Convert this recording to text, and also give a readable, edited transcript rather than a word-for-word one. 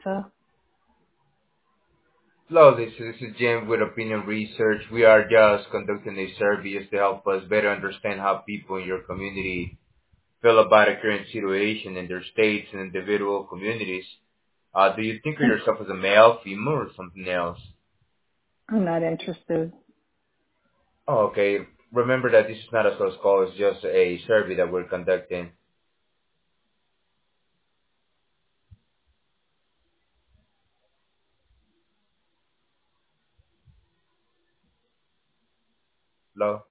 Melissa. Hello, this is Jim with Opinion Research. We are just conducting a survey just to help us better understand how people in your community feel about the current situation in their states and individual communities. Do you think of yourself as a male, female, or something else? I'm not interested. Oh, okay. Remember that this is not a sales call. It's just a survey that we're conducting. Hello?